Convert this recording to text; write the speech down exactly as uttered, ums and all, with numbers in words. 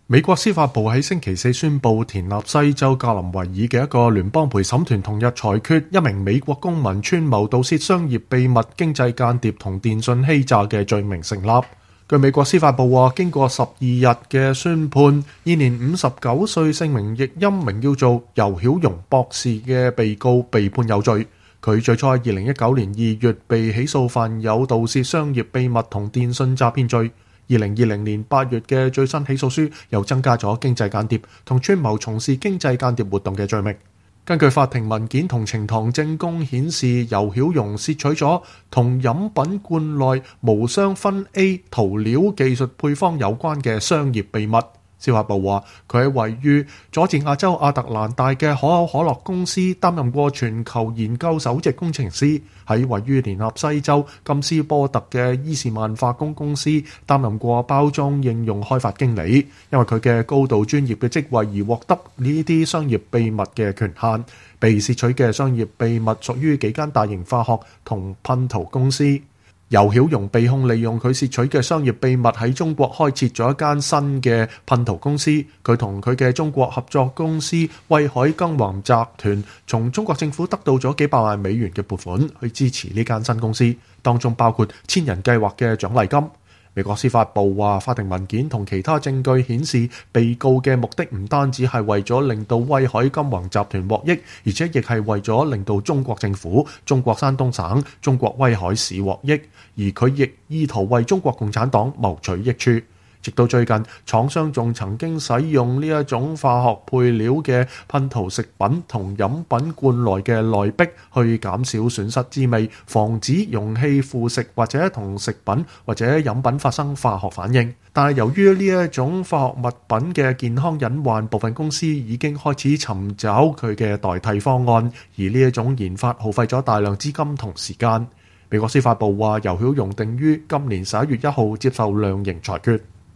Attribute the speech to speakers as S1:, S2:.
S1: 美國司法部喺星期四宣布，田納西州格林維爾嘅一個聯邦陪審團同日裁決，一名美國公民串謀盜竊商業秘密、經濟間諜同電信欺詐嘅罪名成立。據美國司法部話，經過十二日嘅宣判，現年五十九歲、姓名譯音名叫做游曉蓉博士嘅被告被判有罪。佢最初喺二零一九年二月被起訴犯有盜竊商業秘密同電信詐騙罪。二零二零年八月嘅最新起訴書又增加咗經濟間諜同串謀從事經濟間諜活動嘅罪名。根據法庭文件同呈堂證供顯示，游曉蓉竊取咗同飲品罐內無雙酚 A 塗料技術配方有關嘅商業秘密。司法部話，佢喺位於佐治亞州亞特蘭大嘅可口可樂公司擔任過全球研究首席工程師，喺位於田納西州金斯波特嘅伊士曼化工公司擔任過包裝應用開發經理，因為佢嘅高度專業嘅職位而獲得呢啲商業秘密嘅權限。被竊取嘅商業秘密屬於幾間大型化學同噴塗公司。游曉蓉被控利用佢竊取嘅商業秘密喺中國開設咗一間新嘅噴塗公司。佢同佢嘅中國合作公司威海金宏集團從中國政府得到咗幾百萬美元嘅撥款去支持呢間新公司，當中包括千人計劃嘅獎勵金。美國司法部話，法庭文件同其他證據顯示，被告嘅目的唔單止係為咗令到威海金宏集團獲益，而且亦係為咗令到中國政府、中國山東省、中國威海市獲益，而佢亦意圖為中國共產黨謀取益處。直到最近，廠商仲曾經使用呢一種化學配料嘅噴塗食品同飲品罐內嘅內壁，去減少損失滋味，防止容器腐蝕或者同食品或者飲品發生化學反應。但係由於呢一種化學物品嘅健康隱患，部分公司已經開始尋找佢嘅代替方案，而呢一種研發耗費咗大量資金同時間。美國司法部話，游曉蓉定於今年十一月一號接受量刑裁決。